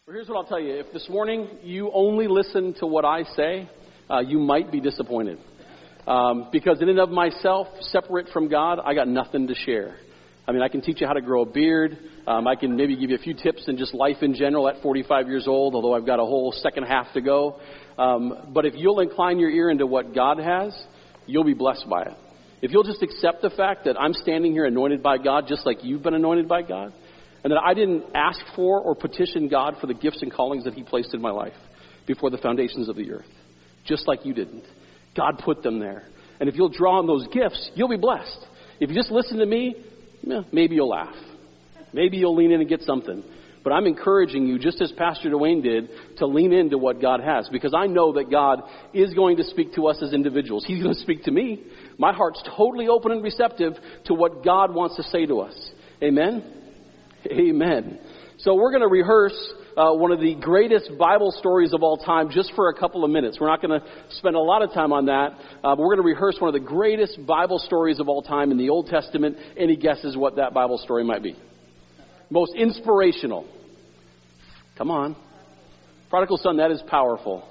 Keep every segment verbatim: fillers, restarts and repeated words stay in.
Well, here's what I'll tell you. If this morning you only listen to what I say, uh, you might be disappointed. Um, because in and of myself, separate from God, I got nothing to share. I mean, I can teach you how to grow a beard. Um, I can maybe give you a few tips in just life in general at forty-five years old, although I've got a whole second half to go. Um, but if you'll incline your ear into what God has, you'll be blessed by it. If you'll just accept the fact that I'm standing here anointed by God just like you've been anointed by God, and that I didn't ask for or petition God for the gifts and callings that he placed in my life before the foundations of the earth, just like you didn't. God put them there. And if you'll draw on those gifts, you'll be blessed. If you just listen to me, eh, maybe you'll laugh. Maybe you'll lean in and get something. But I'm encouraging you, just as Pastor Dwayne did, to lean into what God has. Because I know that God is going to speak to us as individuals. He's going to speak to me. My heart's totally open and receptive to what God wants to say to us. Amen? Amen. So we're going to rehearse uh, one of the greatest Bible stories of all time just for a couple of minutes. We're not going to spend a lot of time on that, uh, but we're going to rehearse one of the greatest Bible stories of all time in the Old Testament. Any guesses what that Bible story might be? Most inspirational. Come on. Prodigal Son, that is powerful.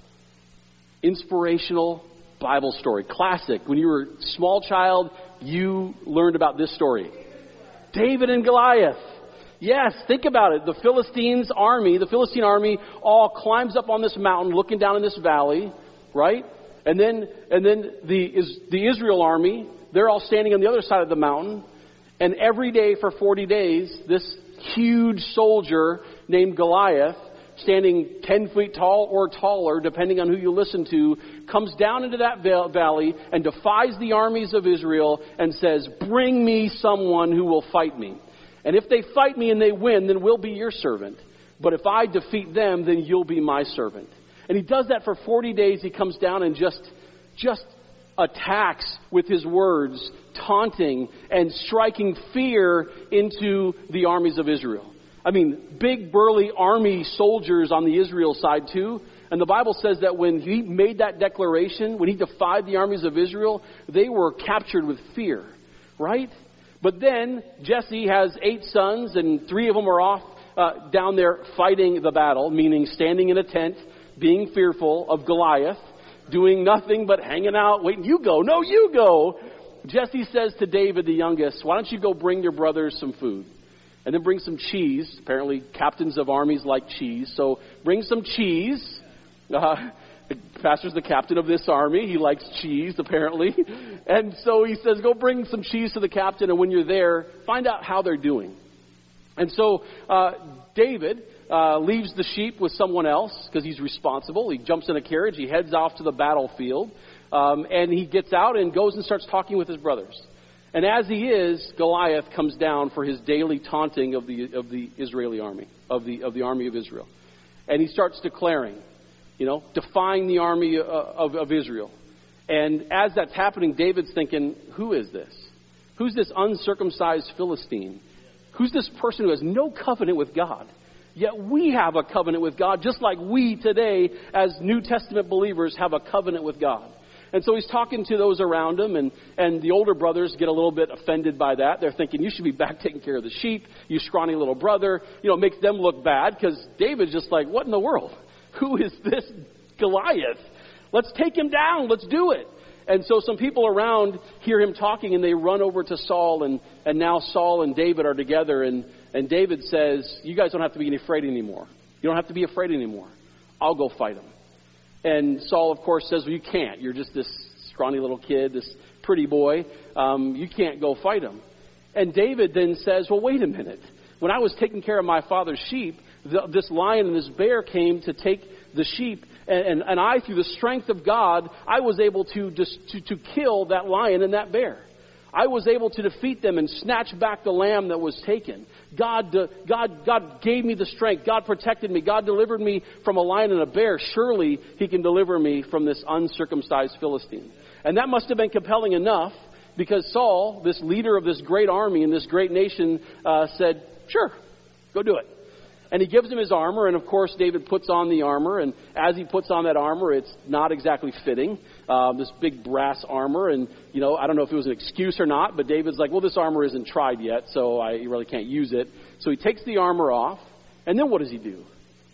Inspirational Bible story. Classic. When you were a small child, you learned about this story. David and Goliath. Yes, think about it. The Philistines army, the Philistine army all climbs up on this mountain looking down in this valley, right? And then and then the is the Israel army, they're all standing on the other side of the mountain. And every day for forty days, this huge soldier named Goliath, standing ten feet tall or taller, depending on who you listen to, comes down into that valley and defies the armies of Israel and says, "Bring me someone who will fight me. And if they fight me and they win, then we'll be your servant. But if I defeat them, then you'll be my servant." And he does that for forty days. He comes down and just, just attacks with his words, taunting and striking fear into the armies of Israel. I mean, big, burly army soldiers on the Israel side too. And the Bible says that when he made that declaration, when he defied the armies of Israel, they were captured with fear, right? But then Jesse has eight sons, and three of them are off uh, down there fighting the battle, meaning standing in a tent, being fearful of Goliath, doing nothing but hanging out, waiting. You go. No, you go. Jesse says to David, the youngest, "Why don't you go bring your brothers some food? And then bring some cheese." Apparently, captains of armies like cheese. So bring some cheese. Uh, the pastor's the captain of this army. He likes cheese, apparently. And so he says, go bring some cheese to the captain. And when you're there, find out how they're doing. And so uh, David uh, leaves the sheep with someone else because he's responsible. He jumps in a carriage. He heads off to the battlefield. Um, and he gets out and goes and starts talking with his brothers. And as he is, Goliath comes down for his daily taunting of the of the Israeli army, of the of the army of Israel. And he starts declaring, you know, defying the army of, of, of Israel. And as that's happening, David's thinking, who is this? Who's this uncircumcised Philistine? Who's this person who has no covenant with God? Yet we have a covenant with God, just like we today, as New Testament believers, have a covenant with God. And so he's talking to those around him, and, and the older brothers get a little bit offended by that. They're thinking, you should be back taking care of the sheep, you scrawny little brother. You know, it makes them look bad, because David's just like, what in the world? Who is this Goliath? Let's take him down. Let's do it. And so some people around hear him talking, and they run over to Saul, and, and now Saul and David are together, and, and David says, you guys don't have to be afraid anymore. You don't have to be afraid anymore. I'll go fight him. And Saul, of course, says, well, you can't. You're just this scrawny little kid, this pretty boy. Um, you can't go fight him. And David then says, well, wait a minute. When I was taking care of my father's sheep, the, this lion and this bear came to take the sheep. And, and, and I, through the strength of God, I was able to, just, to, to kill that lion and that bear. I was able to defeat them and snatch back the lamb that was taken. God, uh, God, God gave me the strength. God protected me. God delivered me from a lion and a bear. Surely he can deliver me from this uncircumcised Philistine. And that must have been compelling enough, because Saul, this leader of this great army and this great nation, uh, said, sure, go do it. And he gives him his armor, and of course David puts on the armor, and as he puts on that armor, it's not exactly fitting, uh, this big brass armor, and, you know, I don't know if it was an excuse or not, but David's like, well, this armor isn't tried yet, so I really can't use it. So he takes the armor off, and then what does he do?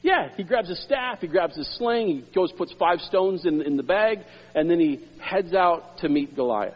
Yeah, he grabs his staff, he grabs his sling, he goes, puts five stones in, in the bag, and then he heads out to meet Goliath.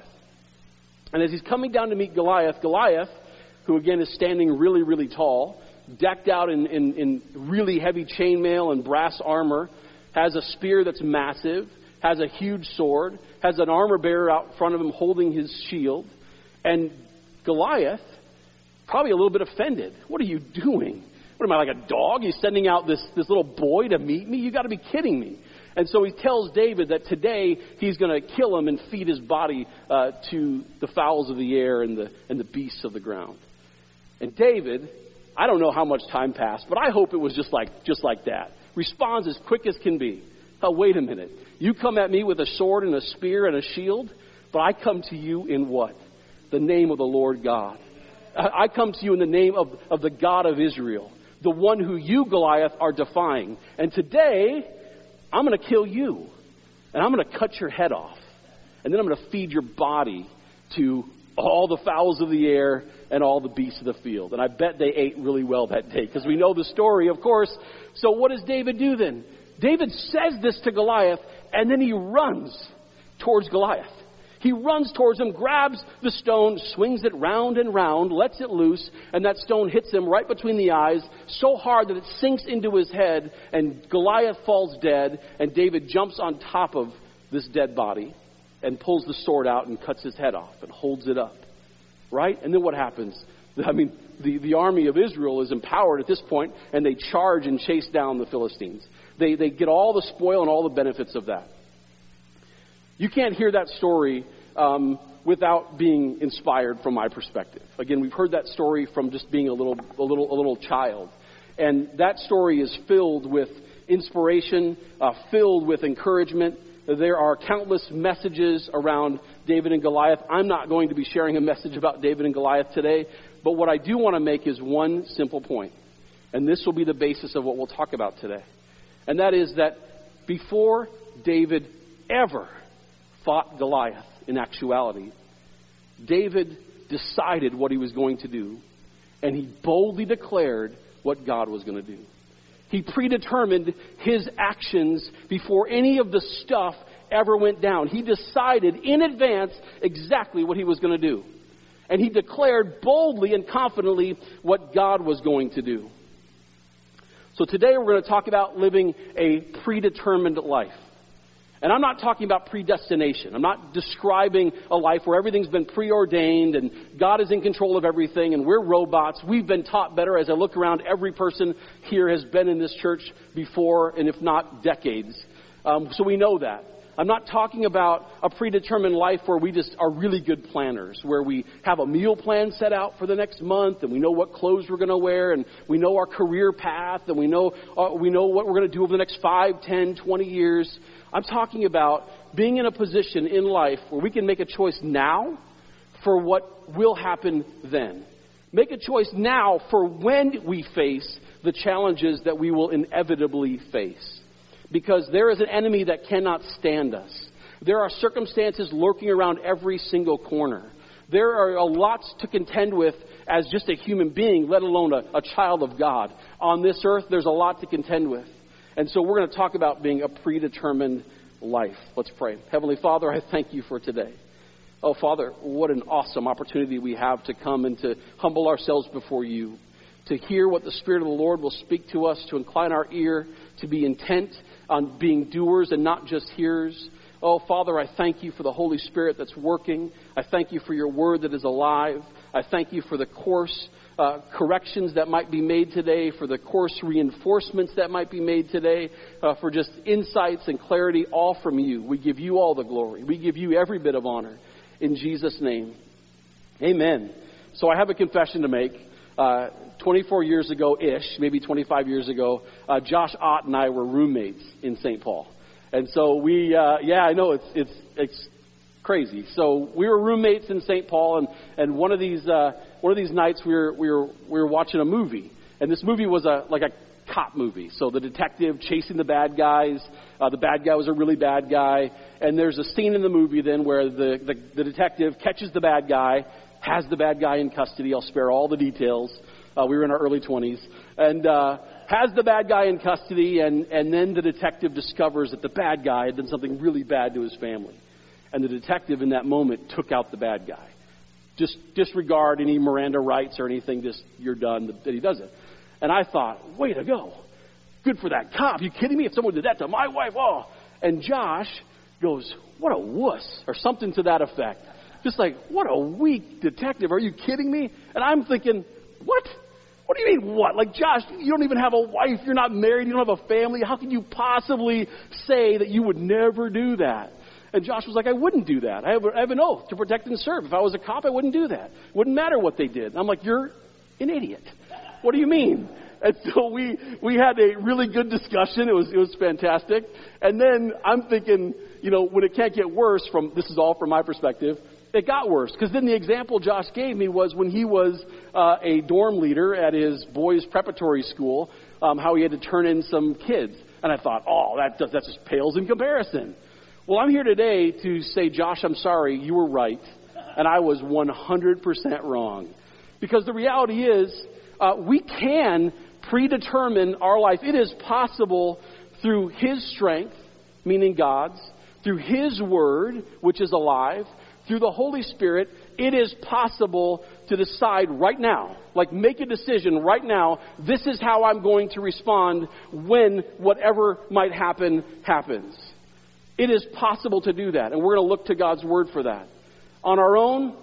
And as he's coming down to meet Goliath, Goliath, who again is standing really, really tall, decked out in, in, in really heavy chainmail and brass armor, has a spear that's massive, has a huge sword, has an armor bearer out in front of him holding his shield. And Goliath, probably a little bit offended. What are you doing? What am I, like a dog? You're sending out this, this little boy to meet me? You got to be kidding me. And so he tells David that today he's going to kill him and feed his body uh, to the fowls of the air and the, and the beasts of the ground. And David, I don't know how much time passed, but I hope it was just like just like that. Responds as quick as can be. Oh, wait a minute. You come at me with a sword and a spear and a shield, but I come to you in what? The name of the Lord God. I come to you in the name of, of the God of Israel, the one who you, Goliath, are defying. And today, I'm going to kill you, and I'm going to cut your head off, and then I'm going to feed your body to all the fowls of the air and all the beasts of the field. And I bet they ate really well that day, because we know the story, of course. So what does David do then? David says this to Goliath, and then he runs towards Goliath. He runs towards him, grabs the stone, swings it round and round, lets it loose, and that stone hits him right between the eyes so hard that it sinks into his head, and Goliath falls dead, and David jumps on top of this dead body and pulls the sword out and cuts his head off and holds it up. Right? And then what happens? I mean, the, the army of Israel is empowered at this point, and they charge and chase down the Philistines. They, they get all the spoil and all the benefits of that. You can't hear that story um, without being inspired from my perspective. Again, we've heard that story from just being a little, a little, a little child, and that story is filled with inspiration, uh, filled with encouragement. There are countless messages around David and Goliath. I'm not going to be sharing a message about David and Goliath today, but what I do want to make is one simple point, and this will be the basis of what we'll talk about today. And that is that before David ever fought Goliath, in actuality, David decided what he was going to do, and he boldly declared what God was going to do. He predetermined his actions before any of the stuff ever went down. He decided in advance exactly what he was going to do. And he declared boldly and confidently what God was going to do. So today we're going to talk about living a predetermined life. And I'm not talking about predestination. I'm not describing a life where everything's been preordained and God is in control of everything and we're robots. We've been taught better. As I look around, every person here has been in this church before, and if not, decades. Um, so we know that. I'm not talking about a predetermined life where we just are really good planners, where we have a meal plan set out for the next month, and we know what clothes we're going to wear, and we know our career path, and we know uh, we know what we're going to do over the next five, ten, twenty years. I'm talking about being in a position in life where we can make a choice now for what will happen then. Make a choice now for when we face the challenges that we will inevitably face. Because there is an enemy that cannot stand us. There are circumstances lurking around every single corner. There are a lots to contend with as just a human being, let alone a, a child of God. On this earth, there's a lot to contend with. And so we're going to talk about being a predetermined life. Let's pray. Heavenly Father, I thank you for today. Oh, Father, what an awesome opportunity we have to come and to humble ourselves before you, to hear what the Spirit of the Lord will speak to us, to incline our ear, to be intent on being doers and not just hearers. Oh, Father, I thank you for the Holy Spirit that's working. I thank you for your word that is alive. I thank you for the course uh, corrections that might be made today, for the course reinforcements that might be made today, uh, for just insights and clarity, all from you. We give you all the glory. We give you every bit of honor. In Jesus' name, amen. So I have a confession to make. Uh, twenty-four years ago-ish, maybe twenty-five years ago, uh, Josh Ott and I were roommates in Saint Paul. And so we, uh, yeah, I know it's it's it's crazy. So we were roommates in Saint Paul, and, and one of these uh, one of these nights we were we were we were watching a movie, and this movie was a like a cop movie. So the detective chasing the bad guys. Uh, the bad guy was a really bad guy, and there's a scene in the movie then where the the, the detective catches the bad guy, has the bad guy in custody. I'll spare all the details. Uh, we were in our early twenties, and uh, has the bad guy in custody, and, and then the detective discovers that the bad guy had done something really bad to his family. And the detective in that moment took out the bad guy. Just disregard any Miranda rights or anything, just you're done, that he does it. And I thought, way to go. Good for that cop. You kidding me? If someone did that to my wife, oh. And Josh goes, what a wuss, or something to that effect. Just like, what a weak detective. Are you kidding me? And I'm thinking, what? What do you mean, what? Like, Josh, you don't even have a wife. You're not married. You don't have a family. How can you possibly say that you would never do that? And Josh was like, I wouldn't do that. I have, I have an oath to protect and serve. If I was a cop, I wouldn't do that. It wouldn't matter what they did. And I'm like, you're an idiot. What do you mean? And so we, we had a really good discussion. It was, it was fantastic. And then I'm thinking, you know, when it can't get worse, from this is all from my perspective, it got worse. Because then the example Josh gave me was when he was uh, a dorm leader at his boys' preparatory school, um, how he had to turn in some kids. And I thought, oh, that, does, that just pales in comparison. Well, I'm here today to say, Josh, I'm sorry, you were right, and I was one hundred percent wrong. Because the reality is, uh, we can predetermine our life. It is possible through His strength, meaning God's, through His Word, which is alive, through the Holy Spirit, it is possible to decide right now, like make a decision right now, this is how I'm going to respond when whatever might happen, happens. It is possible to do that, and we're going to look to God's Word for that. On our own,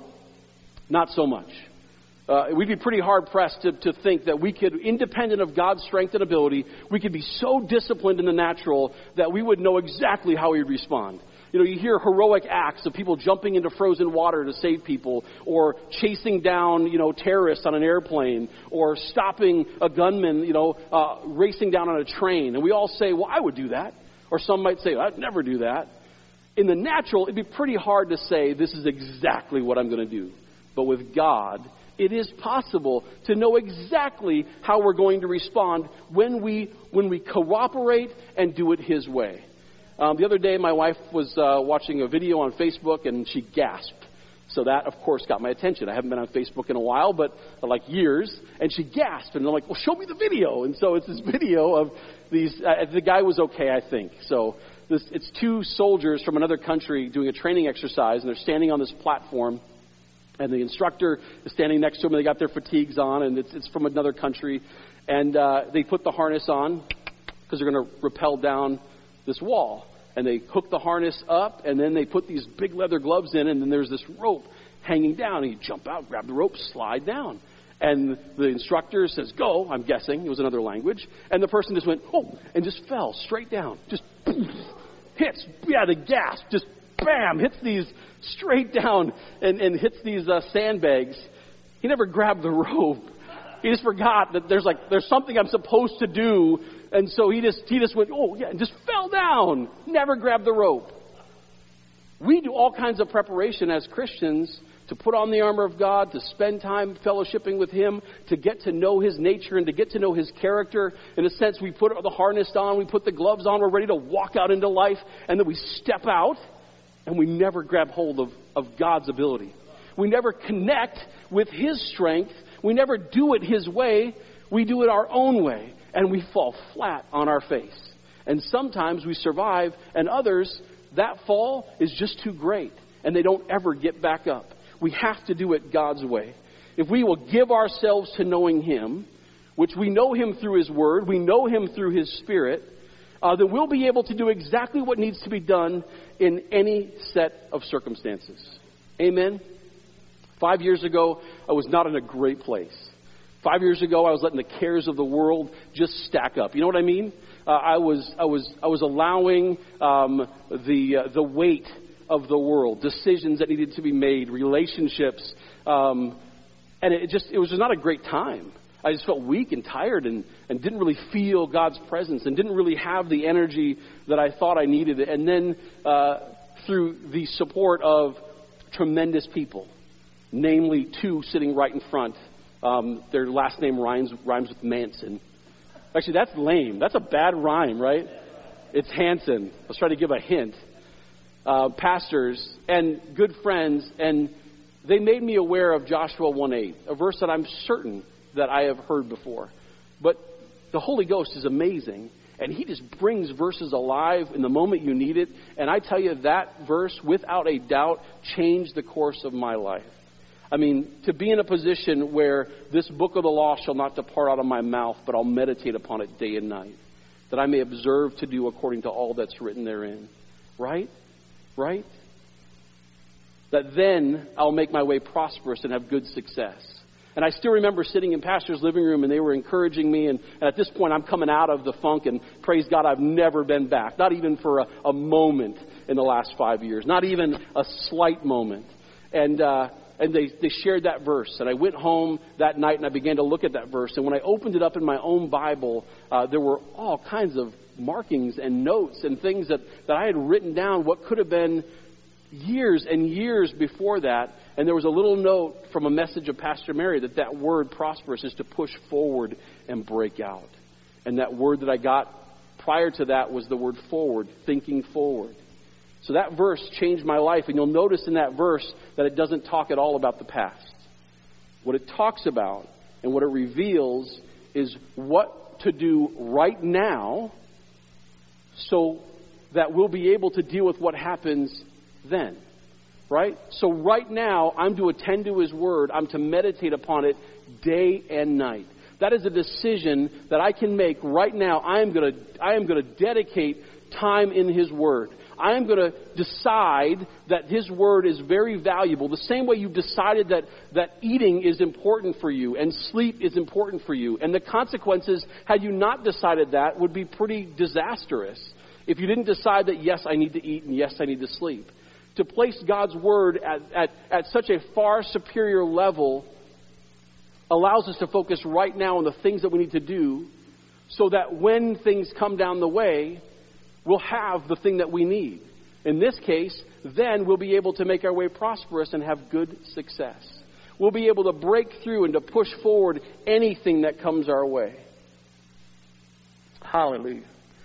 not so much. Uh, we'd be pretty hard-pressed to, to think that we could, independent of God's strength and ability, we could be so disciplined in the natural that we would know exactly how He'd respond. You know, you hear heroic acts of people jumping into frozen water to save people, or chasing down, you know, terrorists on an airplane, or stopping a gunman, you know, uh, racing down on a train. And we all say, well, I would do that. Or some might say, I'd never do that. In the natural, it'd be pretty hard to say, this is exactly what I'm going to do. But with God, it is possible to know exactly how we're going to respond when we when we cooperate and do it His way. Um, the other day, my wife was uh, watching a video on Facebook, and she gasped. So that, of course, got my attention. I haven't been on Facebook in a while, but uh, like years. And she gasped, and I'm like, well, show me the video. And so it's this video of these, uh, the guy was okay, I think. So this, it's two soldiers from another country doing a training exercise, and they're standing on this platform. And the instructor is standing next to them, and they got their fatigues on, and it's, it's from another country. And uh, they put the harness on because they're going to rappel down this wall. And they hook the harness up, and then they put these big leather gloves in, and then there's this rope hanging down. And you jump out, grab the rope, slide down. And the instructor says, go, I'm guessing. It was another language. And the person just went, oh, and just fell straight down. Just poof, hits, yeah, the gasp, just bam, hits these straight down and, and hits these uh, sandbags. He never grabbed the rope. He just forgot that there's like there's something I'm supposed to do, and so he just he just went, oh yeah, and just fell down. Never grabbed the rope. We do all kinds of preparation as Christians to put on the armor of God, to spend time fellowshipping with Him, to get to know His nature and to get to know His character. In a sense, we put the harness on, we put the gloves on, we're ready to walk out into life, and then we step out, and we never grab hold of, of God's ability. We never connect with His strength. We never do it His way. We do it our own way, and we fall flat on our face. And sometimes we survive, and others, that fall is just too great, and they don't ever get back up. We have to do it God's way. If we will give ourselves to knowing Him, which we know Him through His Word, we know Him through His Spirit, uh, then we'll be able to do exactly what needs to be done in any set of circumstances. Amen? Five years ago, I was not in a great place. Five years ago, I was letting the cares of the world just stack up. You know what I mean? Uh, I was, I was, I was allowing um, the uh, the weight of the world, decisions that needed to be made, relationships, um, and it just it was just not a great time. I just felt weak and tired, and, and didn't really feel God's presence, and didn't really have the energy that I thought I needed. And then uh, through the support of tremendous people, namely two sitting right in front. Um, their last name rhymes, rhymes with Manson. Actually, that's lame. That's a bad rhyme, right? It's Hanson. Let's try to give a hint. Uh, pastors and good friends, and they made me aware of Joshua one eight, a verse that I'm certain that I have heard before. But the Holy Ghost is amazing. And he just brings verses alive in the moment you need it. And I tell you, that verse, without a doubt, changed the course of my life. I mean, to be in a position where this book of the law shall not depart out of my mouth, but I'll meditate upon it day and night, that I may observe to do according to all that's written therein. Right? Right? That then I'll make my way prosperous and have good success. And I still remember sitting in Pastor's living room, and they were encouraging me. And, and at this point, I'm coming out of the funk, and praise God, I've never been back. Not even for a, a moment in the last five years. Not even a slight moment. And uh, and they, they shared that verse. And I went home that night, and I began to look at that verse. And when I opened it up in my own Bible, uh, there were all kinds of markings and notes and things that, that I had written down what could have been years and years before that. And there was a little note from a message of Pastor Mary that that word prosperous is to push forward and break out. And that word that I got prior to that was the word forward, thinking forward. So that verse changed my life. And you'll notice in that verse that it doesn't talk at all about the past. What it talks about and what it reveals is what to do right now so that we'll be able to deal with what happens then. Right? So right now, I'm to attend to his word. I'm to meditate upon it day and night. That is a decision that I can make right now. I am going to, I am going to dedicate time in his word. I am going to decide that his word is very valuable. The same way you've decided that, that eating is important for you and sleep is important for you. And the consequences, had you not decided that, would be pretty disastrous. If you didn't decide that, yes, I need to eat and yes, I need to sleep. To place God's word at, at, at such a far superior level allows us to focus right now on the things that we need to do so that when things come down the way, we'll have the thing that we need. In this case, then we'll be able to make our way prosperous and have good success. We'll be able to break through and to push forward anything that comes our way. Hallelujah.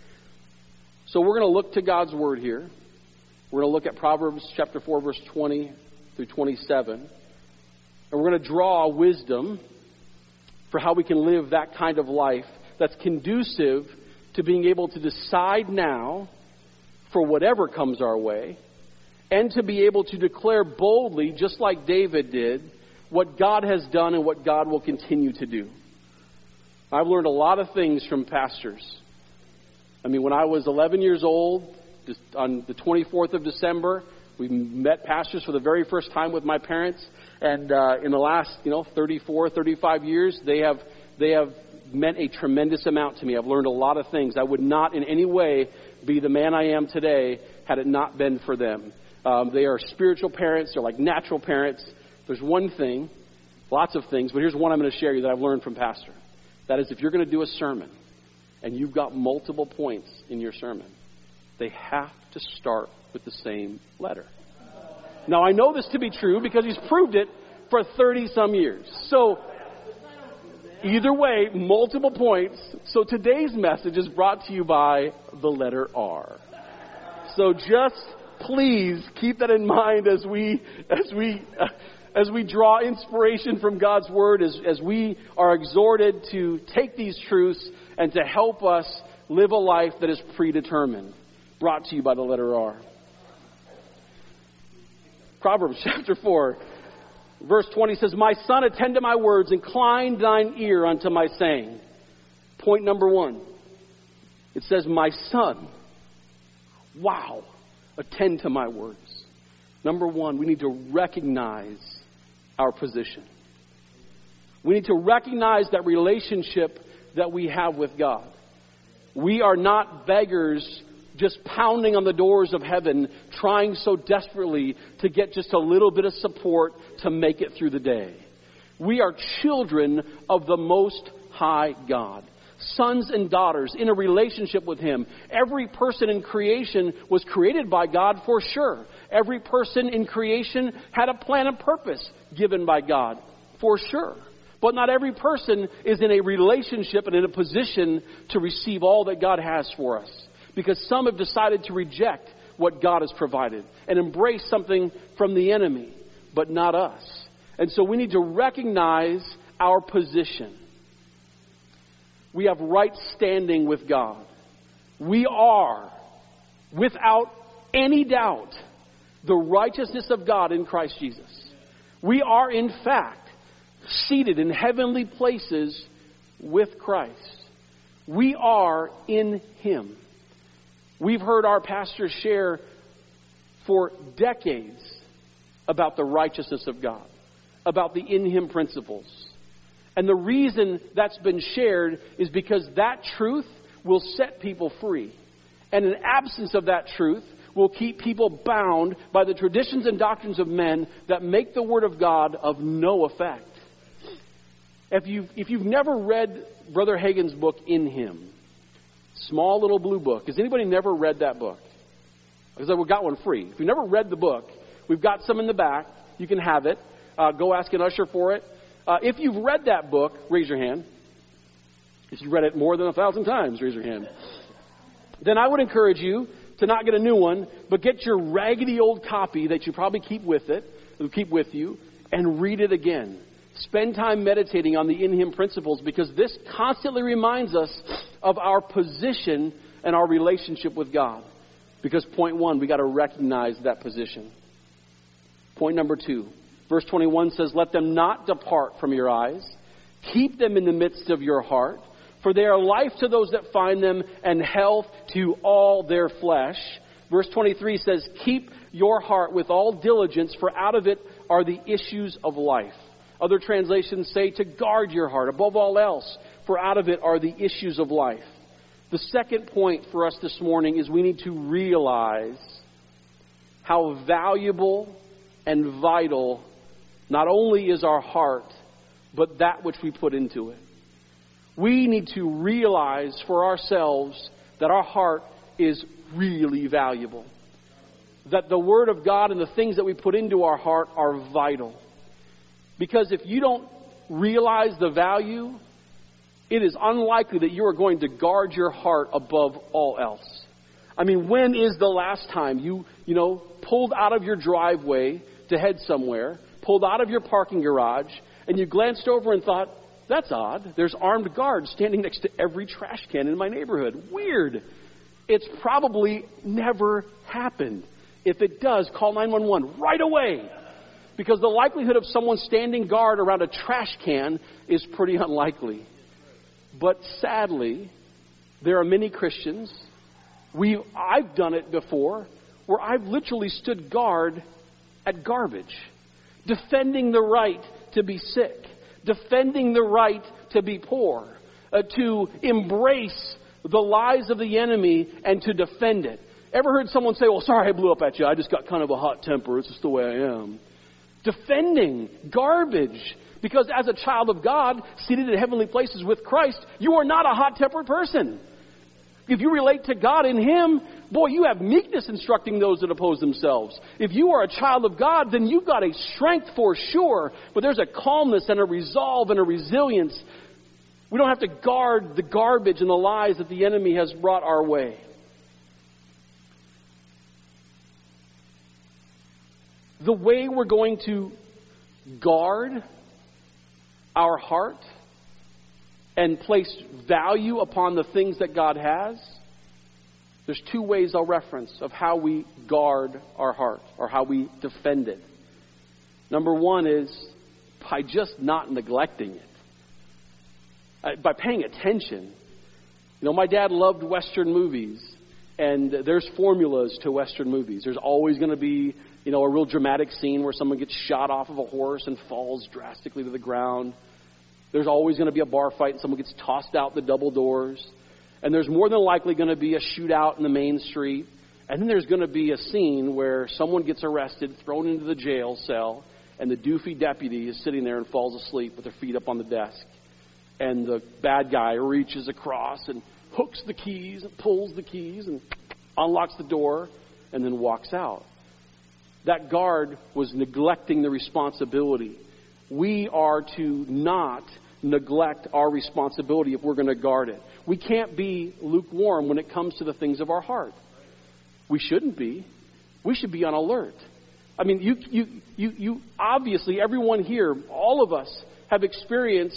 So we're going to look to God's word here. We're going to look at Proverbs chapter four, verse twenty through twenty-seven. And we're going to draw wisdom for how we can live that kind of life that's conducive to being able to decide now for whatever comes our way, and to be able to declare boldly, just like David did, what God has done and what God will continue to do. I've learned a lot of things from pastors. I mean, when I was eleven years old, just on the twenty-fourth of December, we met pastors for the very first time with my parents. And uh, in the last, you know, thirty-four, thirty-five years, they have they have meant a tremendous amount to me. I've learned a lot of things. I would not in any way be the man I am today had it not been for them. Um, they are spiritual parents. They're like natural parents. There's one thing, lots of things, but here's one I'm going to share you that I've learned from pastor. That is, if you're going to do a sermon and you've got multiple points in your sermon, they have to start with the same letter. Now, I know this to be true because he's proved it for thirty-some years. So, either way, multiple points. So today's message is brought to you by the letter R. So just please keep that in mind as we as we uh, as we draw inspiration from God's word, as as we are exhorted to take these truths and to help us live a life that is predetermined. Brought to you by the letter R. Proverbs chapter four, verse twenty says, "My son, attend to my words, incline thine ear unto my saying." Point number one. It says, "My son." Wow. Attend to my words. Number one, we need to recognize our position. We need to recognize that relationship that we have with God. We are not beggars just pounding on the doors of heaven, trying so desperately to get just a little bit of support to make it through the day. We are children of the Most High God. Sons and daughters in a relationship with Him. Every person in creation was created by God for sure. Every person in creation had a plan and purpose given by God for sure. But not every person is in a relationship and in a position to receive all that God has for us. Because some have decided to reject what God has provided and embrace something from the enemy, but not us. And so we need to recognize our position. We have right standing with God. We are, without any doubt, the righteousness of God in Christ Jesus. We are, in fact, seated in heavenly places with Christ. We are in Him. We've heard our pastors share for decades about the righteousness of God, about the in Him principles. And the reason that's been shared is because that truth will set people free. And an absence of that truth will keep people bound by the traditions and doctrines of men that make the Word of God of no effect. If you've, if you've never read Brother Hagin's book, In Him, small little blue book, has anybody never read that book? Because we've got one free. If you've never read the book, we've got some in the back. You can have it. Uh, go ask an usher for it. Uh, if you've read that book, raise your hand. If you've read it more than a thousand times, raise your hand. Then I would encourage you to not get a new one, but get your raggedy old copy that you probably keep with it, keep with you, and read it again. Spend time meditating on the in Him principles, because this constantly reminds us of our position and our relationship with God. Because point one, we got to recognize that position. Point number two, verse twenty-one says, "Let them not depart from your eyes. Keep them in the midst of your heart. For they are life to those that find them, and health to all their flesh." Verse twenty-three says, "Keep your heart with all diligence, for out of it are the issues of life." Other translations say to guard your heart above all else, for out of it are the issues of life. The second point for us this morning is we need to realize how valuable and vital not only is our heart, but that which we put into it. We need to realize for ourselves that our heart is really valuable. That the Word of God and the things that we put into our heart are vital. Because if you don't realize the value, it is unlikely that you are going to guard your heart above all else. I mean, when is the last time you, you know, pulled out of your driveway to head somewhere, pulled out of your parking garage, and you glanced over and thought, "That's odd. There's armed guards standing next to every trash can in my neighborhood. Weird." It's probably never happened. If it does, call nine one one right away. Because the likelihood of someone standing guard around a trash can is pretty unlikely. But sadly, there are many Christians, we I've done it before, where I've literally stood guard at garbage, defending the right to be sick, defending the right to be poor, uh, to embrace the lies of the enemy and to defend it. Ever heard someone say, "Well, sorry I blew up at you. I just got kind of a hot temper. It's just the way I am." Defending garbage. Because as a child of God, seated in heavenly places with Christ, you are not a hot-tempered person. If you relate to God in Him, boy, you have meekness instructing those that oppose themselves. If you are a child of God, then you've got a strength for sure, but there's a calmness and a resolve and a resilience. We don't have to guard the garbage and the lies that the enemy has brought our way. The way we're going to guard our heart and place value upon the things that God has, there's two ways I'll reference of how we guard our heart or how we defend it. Number one is by just not neglecting it. Uh, by paying attention. You know, my dad loved Western movies, and there's formulas to Western movies. There's always going to be, you know, a real dramatic scene where someone gets shot off of a horse and falls drastically to the ground. There's always going to be a bar fight and someone gets tossed out the double doors. And there's more than likely going to be a shootout in the main street. And then there's going to be a scene where someone gets arrested, thrown into the jail cell, and the doofy deputy is sitting there and falls asleep with their feet up on the desk. And the bad guy reaches across and hooks the keys, and pulls the keys, and unlocks the door, and then walks out. That guard was neglecting the responsibility. We are to not neglect our responsibility if we're going to guard it. We can't be lukewarm when it comes to the things of our heart. We shouldn't be. We should be on alert. I mean, you, you, you, you obviously, everyone here, all of us have experienced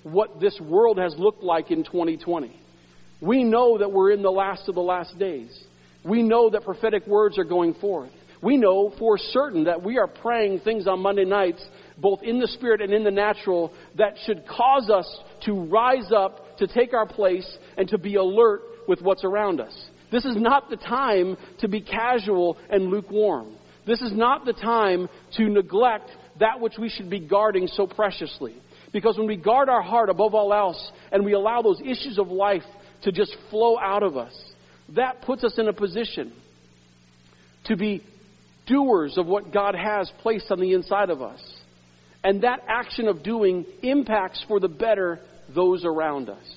what this world has looked like in twenty twenty. We know that we're in the last of the last days. We know that prophetic words are going forth. We know for certain that we are praying things on Monday nights, both in the spirit and in the natural, that should cause us to rise up, to take our place, and to be alert with what's around us. This is not the time to be casual and lukewarm. This is not the time to neglect that which we should be guarding so preciously. Because when we guard our heart above all else, and we allow those issues of life to just flow out of us, that puts us in a position to be doers of what God has placed on the inside of us. And that action of doing impacts for the better those around us.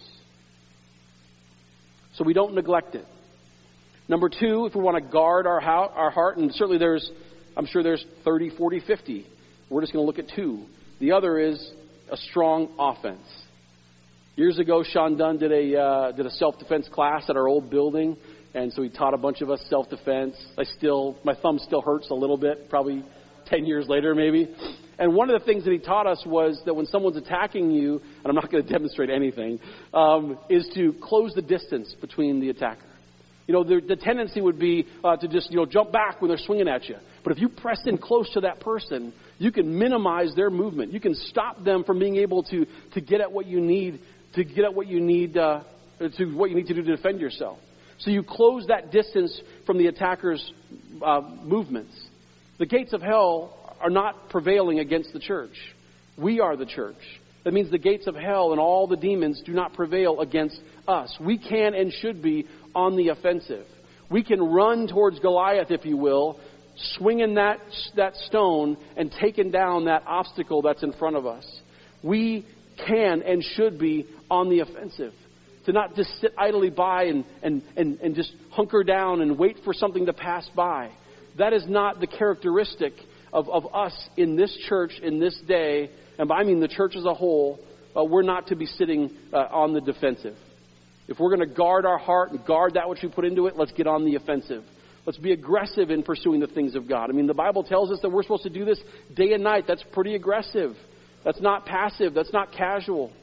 So we don't neglect it. Number two, if we want to guard our, ho- our heart, and certainly there's, I'm sure there's thirty, forty, fifty. We're just going to look at two. The other is a strong offense. Years ago, Sean Dunn did a uh, did a self-defense class at our old building. And so he taught a bunch of us self-defense. I still, my thumb still hurts a little bit, probably ten years later maybe. And one of the things that he taught us was that when someone's attacking you, and I'm not going to demonstrate anything, um, is to close the distance between the attacker. You know, the, the tendency would be uh, to just, you know, jump back when they're swinging at you. But if you press in close to that person, you can minimize their movement. You can stop them from being able to, to get at what you need, to get at what you need, uh, to what you need to do to defend yourself. So you close that distance from the attacker's uh, movements. The gates of hell are not prevailing against the church. We are the church. That means the gates of hell and all the demons do not prevail against us. We can and should be on the offensive. We can run towards Goliath, if you will, swinging that, that stone and taking down that obstacle that's in front of us. We can and should be on the offensive. To not just sit idly by and, and, and, and just hunker down and wait for something to pass by. That is not the characteristic of, of us in this church in this day. And I mean the church as a whole. Uh, we're not to be sitting uh, on the defensive. If we're going to guard our heart and guard that which we put into it, let's get on the offensive. Let's be aggressive in pursuing the things of God. I mean, the Bible tells us that we're supposed to do this day and night. That's pretty aggressive. That's not passive. That's not casual.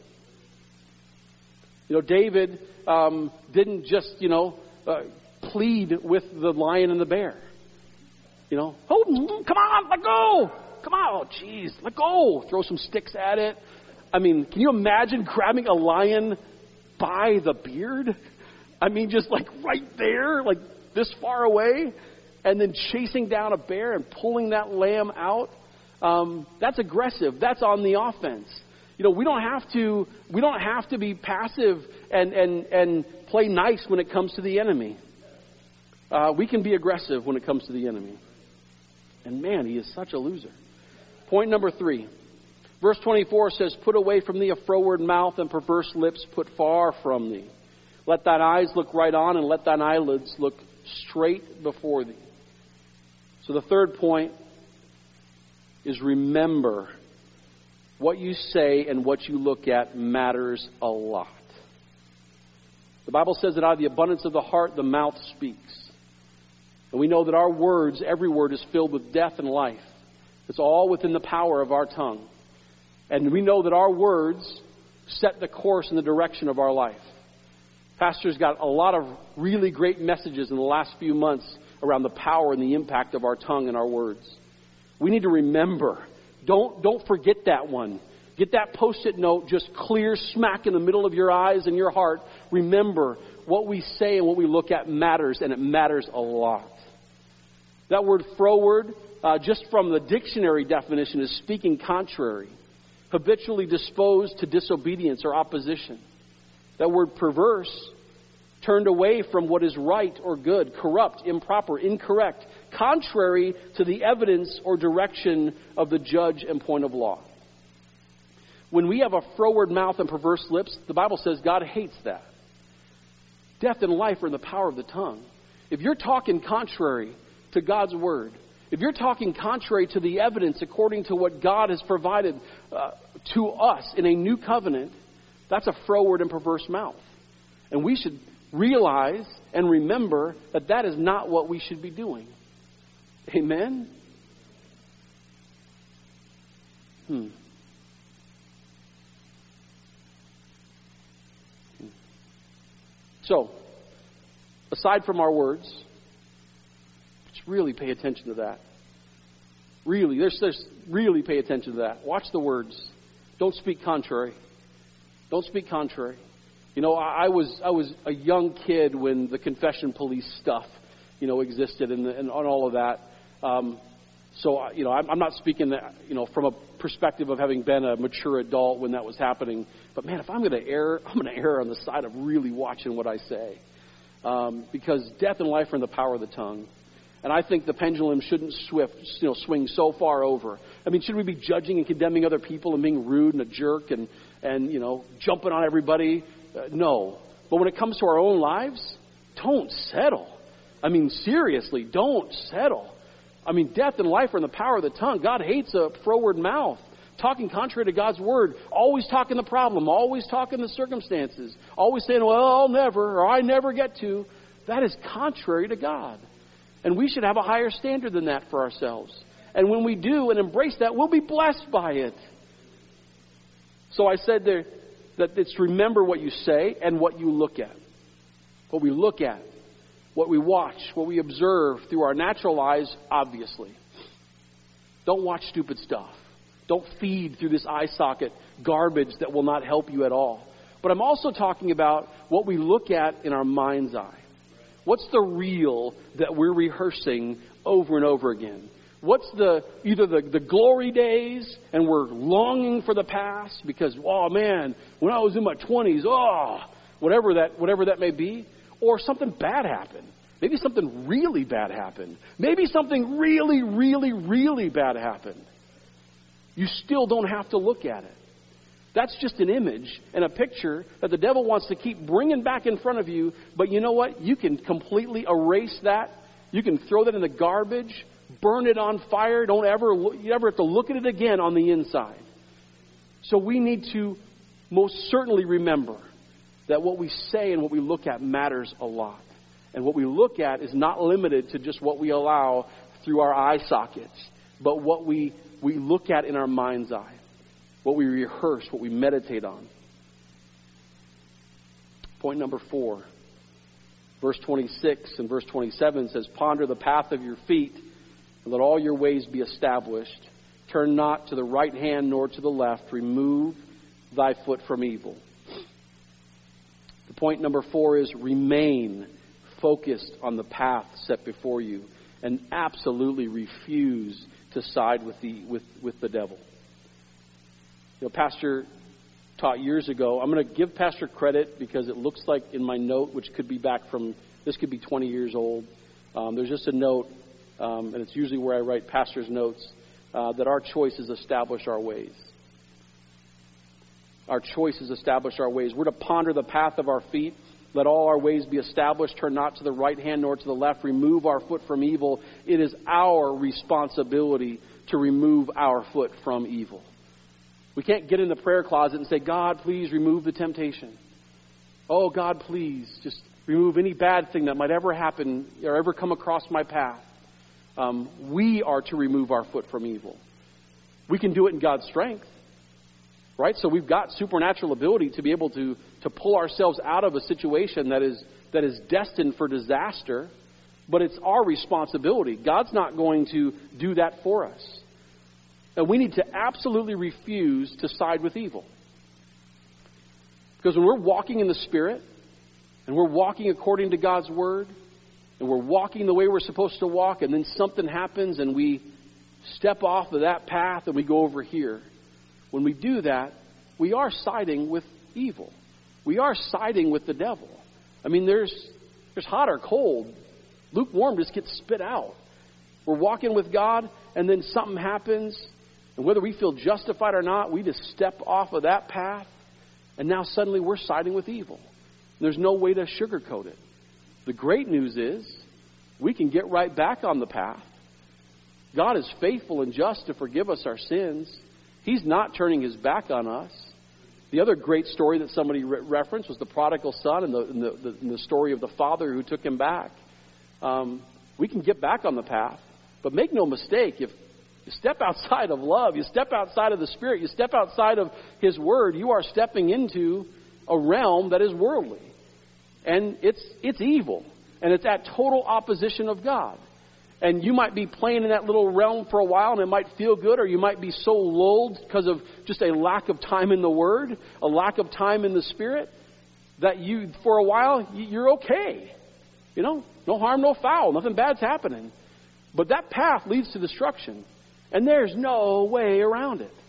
You know, David um, didn't just, you know, uh, plead with the lion and the bear. You know, oh, come on, let go. Come on, oh, geez, let go. Throw some sticks at it. I mean, can you imagine grabbing a lion by the beard? I mean, just like right there, like this far away, and then chasing down a bear and pulling that lamb out. Um, that's aggressive. That's on the offense. You know, we don't have to we don't have to be passive and, and, and play nice when it comes to the enemy. Uh, we can be aggressive when it comes to the enemy. And man, he is such a loser. Point number three. Verse twenty-four says, put away from thee a froward mouth and perverse lips put far from thee. Let thine eyes look right on and let thine eyelids look straight before thee. So the third point is remember. What you say and what you look at matters a lot. The Bible says that out of the abundance of the heart, the mouth speaks. And we know that our words, every word is filled with death and life. It's all within the power of our tongue. And we know that our words set the course and the direction of our life. Pastor's got a lot of really great messages in the last few months around the power and the impact of our tongue and our words. We need to remember. Don't, don't forget that one. Get that post-it note just clear smack in the middle of your eyes and your heart. Remember, what we say and what we look at matters, and it matters a lot. That word froward, uh, just from the dictionary definition, is speaking contrary, habitually disposed to disobedience or opposition. That word perverse, turned away from what is right or good, corrupt, improper, incorrect, contrary to the evidence or direction of the judge and point of law. When we have a froward mouth and perverse lips, the Bible says God hates that. Death and life are in the power of the tongue. If you're talking contrary to God's word, if you're talking contrary to the evidence according to what God has provided uh, to us in a new covenant, that's a froward and perverse mouth. And we should realize and remember that that is not what we should be doing. Amen? Hmm. So, aside from our words, just really pay attention to that. Really, there's, there's really pay attention to that. Watch the words. Don't speak contrary. Don't speak contrary. You know, I, I was I was a young kid when the confession police stuff, you know, existed and, and on all of that. Um, so, you know, I'm, I'm not speaking, that, you know, from a perspective of having been a mature adult when that was happening. But man, if I'm going to err, I'm going to err on the side of really watching what I say, um, because death and life are in the power of the tongue. And I think the pendulum shouldn't swift, you know, swing so far over. I mean, should we be judging and condemning other people and being rude and a jerk and, and you know, jumping on everybody? Uh, no. But when it comes to our own lives, don't settle. I mean, seriously, don't settle. I mean, death and life are in the power of the tongue. God hates a froward mouth. Talking contrary to God's word. Always talking the problem. Always talking the circumstances. Always saying, well, I'll never, or I never get to. That is contrary to God. And we should have a higher standard than that for ourselves. And when we do and embrace that, we'll be blessed by it. So I said there that it's remember what you say and what you look at. What we look at, what we watch, what we observe through our natural eyes, obviously. Don't watch stupid stuff. Don't feed through this eye socket garbage that will not help you at all. But I'm also talking about what we look at in our mind's eye. What's the real that we're rehearsing over and over again? What's the either the, the glory days and we're longing for the past because, oh man, when I was in my twenties, oh, whatever that whatever that may be, or something bad happened. Maybe something really bad happened. Maybe something really, really, really bad happened. You still don't have to look at it. That's just an image and a picture that the devil wants to keep bringing back in front of you. But you know what? You can completely erase that. You can throw that in the garbage, burn it on fire. Don't ever, you ever have to look at it again on the inside. So we need to most certainly remember that what we say and what we look at matters a lot. And what we look at is not limited to just what we allow through our eye sockets, but what we, we look at in our mind's eye. What we rehearse, what we meditate on. Point number four. Verse twenty-six and verse twenty-seven says, ponder the path of your feet, and let all your ways be established. Turn not to the right hand nor to the left. Remove thy foot from evil. The point number four is remain focused on the path set before you and absolutely refuse to side with the with, with the devil. You know, Pastor taught years ago. I'm going to give Pastor credit because it looks like in my note, which could be back from, this could be twenty years old. Um, there's just a note, um, and it's usually where I write pastor's notes, uh, that our choices establish our ways. Our choices establish our ways. We're to ponder the path of our feet. Let all our ways be established. Turn not to the right hand nor to the left. Remove our foot from evil. It is our responsibility to remove our foot from evil. We can't get in the prayer closet and say, God, please remove the temptation. Oh, God, please just remove any bad thing that might ever happen or ever come across my path. Um, we are to remove our foot from evil. We can do it in God's strength. Right? So we've got supernatural ability to be able to, to pull ourselves out of a situation that is that is destined for disaster. But it's our responsibility. God's not going to do that for us. And we need to absolutely refuse to side with evil. Because when we're walking in the Spirit, and we're walking according to God's Word, and we're walking the way we're supposed to walk, and then something happens and we step off of that path and we go over here. When we do that, we are siding with evil. We are siding with the devil. I mean, there's there's hot or cold. Lukewarm just gets spit out. We're walking with God, and then something happens, and whether we feel justified or not, we just step off of that path, and now suddenly we're siding with evil. There's no way to sugarcoat it. The great news is we can get right back on the path. God is faithful and just to forgive us our sins. He's not turning his back on us. The other great story that somebody re- referenced was the prodigal son and the, and the, the, and the story of the father who took him back. Um, we can get back on the path. But make no mistake, if you step outside of love, you step outside of the Spirit, you step outside of his word, you are stepping into a realm that is worldly. and it's it's evil, and it's at total opposition of God. And you might be playing in that little realm for a while, and it might feel good, or you might be so lulled because of just a lack of time in the Word, a lack of time in the Spirit, that you, for a while, you're okay. You know, no harm, no foul, nothing bad's happening. But that path leads to destruction, and there's no way around it.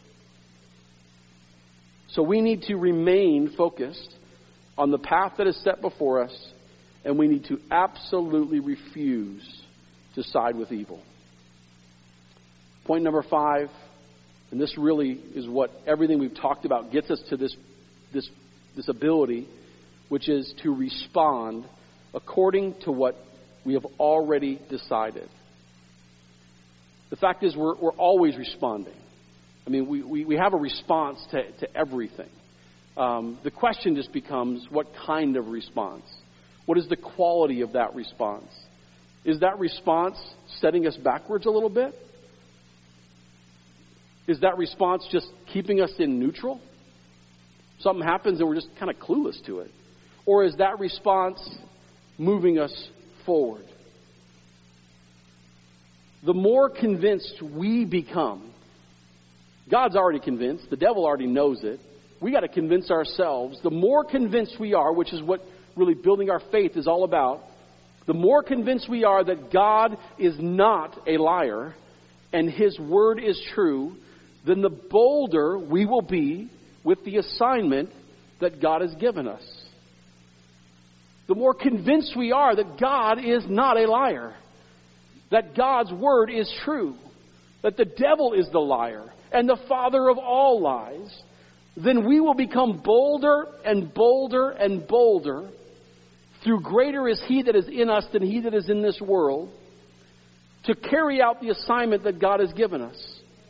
So we need to remain focused on the path that is set before us, and we need to absolutely refuse to side with evil. Point number five, and this really is what everything we've talked about gets us to this, this, this ability, which is to respond according to what we have already decided. The fact is we're, we're always responding. I mean, we, we, we have a response to, to everything. Um, the question just becomes, what kind of response? What is the quality of that response? Is that response setting us backwards a little bit? Is that response just keeping us in neutral? Something happens and we're just kind of clueless to it. Or is that response moving us forward? The more convinced we become, God's already convinced, the devil already knows it, we got to convince ourselves. The more convinced we are, which is what really building our faith is all about, the more convinced we are that God is not a liar and His word is true, then the bolder we will be with the assignment that God has given us. The more convinced we are that God is not a liar, that God's word is true, that the devil is the liar and the father of all lies, then we will become bolder and bolder and bolder. Through greater is He that is in us than he that is in this world, to carry out the assignment that God has given us.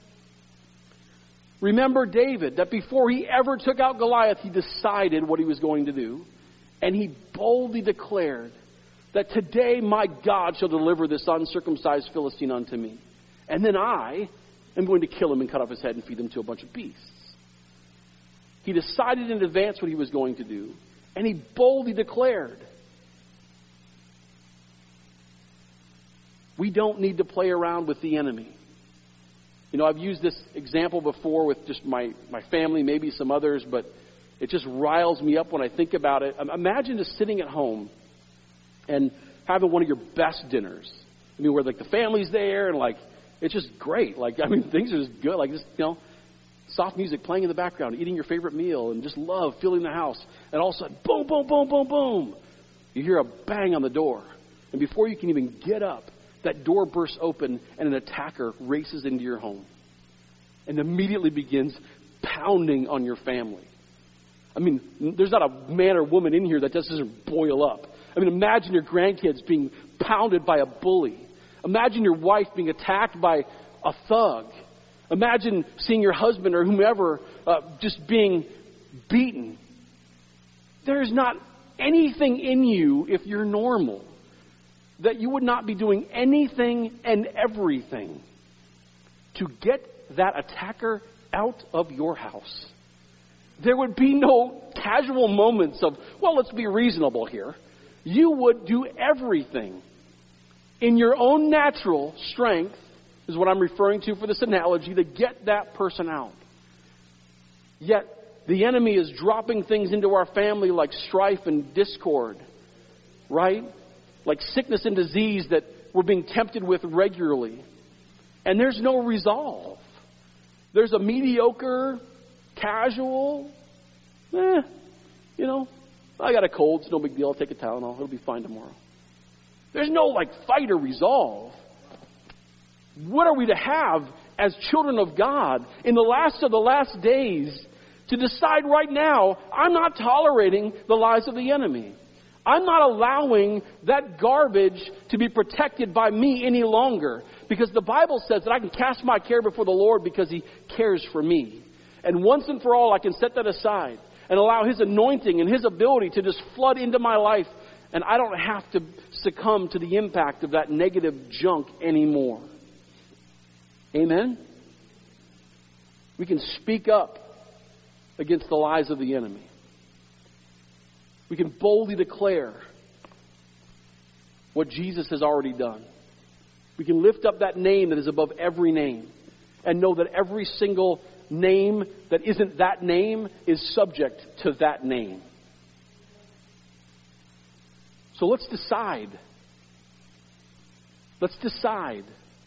Remember David, that before he ever took out Goliath, he decided what he was going to do. And he boldly declared that today my God shall deliver this uncircumcised Philistine unto me. And then I am going to kill him and cut off his head and feed him to a bunch of beasts. He decided in advance what he was going to do. And he boldly declared. We don't need to play around with the enemy. You know, I've used this example before with just my, my family, maybe some others, but it just riles me up when I think about it. Imagine just sitting at home and having one of your best dinners. I mean, where like the family's there and like, it's just great. Like, I mean, things are just good. Like, just, you know, soft music playing in the background, eating your favorite meal and just love filling the house. And all of a sudden, boom, boom, boom, boom, boom. You hear a bang on the door. And before you can even get up, that door bursts open and an attacker races into your home and immediately begins pounding on your family. I mean, there's not a man or woman in here that just doesn't boil up. I mean, imagine your grandkids being pounded by a bully. Imagine your wife being attacked by a thug. Imagine seeing your husband or whomever uh, just being beaten. There's not anything in you, if you're normal, that you would not be doing anything and everything to get that attacker out of your house. There would be no casual moments of, well, let's be reasonable here. You would do everything in your own natural strength, is what I'm referring to for this analogy, to get that person out. Yet the enemy is dropping things into our family like strife and discord, right? Like sickness and disease that we're being tempted with regularly. And there's no resolve. There's a mediocre, casual, eh, you know, I got a cold, it's no big deal, I'll take a Tylenol, it'll be fine tomorrow. There's no like fight or resolve. What are we to have as children of God in the last of the last days to decide right now, I'm not tolerating the lies of the enemy. I'm not allowing that garbage to be protected by me any longer, because the Bible says that I can cast my care before the Lord because He cares for me. And once and for all, I can set that aside and allow His anointing and His ability to just flood into my life, and I don't have to succumb to the impact of that negative junk anymore. Amen? We can speak up against the lies of the enemy. We can boldly declare what Jesus has already done. We can lift up that name that is above every name and know that every single name that isn't that name is subject to that name. So let's decide. Let's decide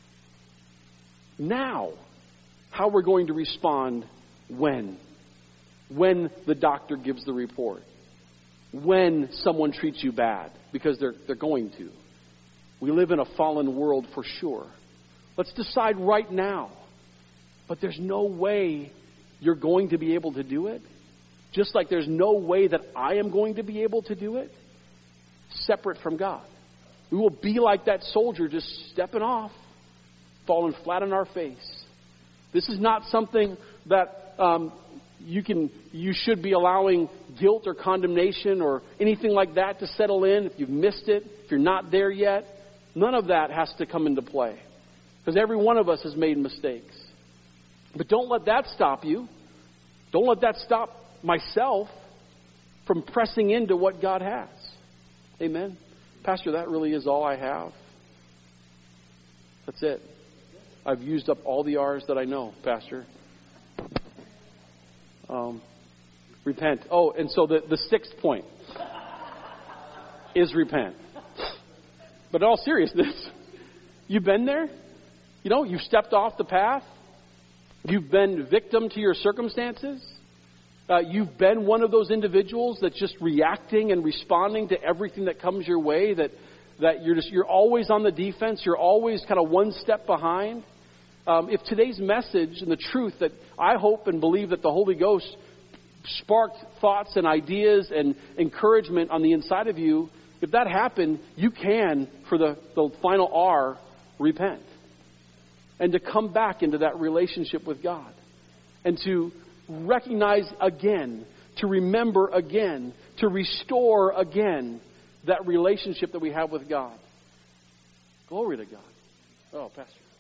now how we're going to respond when. When the doctor gives the report. When someone treats you bad, because they're, they're going to. We live in a fallen world for sure. Let's decide right now. But there's no way you're going to be able to do it. Just like there's no way that I am going to be able to do it separate from God. We will be like that soldier just stepping off, falling flat on our face. This is not something that um, you can, you should be allowing guilt or condemnation or anything like that to settle in. If you've missed it, if you're not there yet, none of that has to come into play. Because every one of us has made mistakes. But don't let that stop you. Don't let that stop myself from pressing into what God has. Amen. Pastor, that really is all I have. That's it. I've used up all the R's that I know, Pastor. Um, repent. Oh, and so the, the sixth point is repent. But in all seriousness, you've been there. You know, you've stepped off the path. You've been victim to your circumstances. Uh, you've been one of those individuals that's just reacting and responding to everything that comes your way. That that you're just you're always on the defense. You're always kind of one step behind. Um, if today's message and the truth that I hope and believe that the Holy Ghost sparked thoughts and ideas and encouragement on the inside of you, if that happened, you can, for the, the final R, repent. And to come back into that relationship with God. And to recognize again, to remember again, to restore again that relationship that we have with God. Glory to God. Oh, Pastor.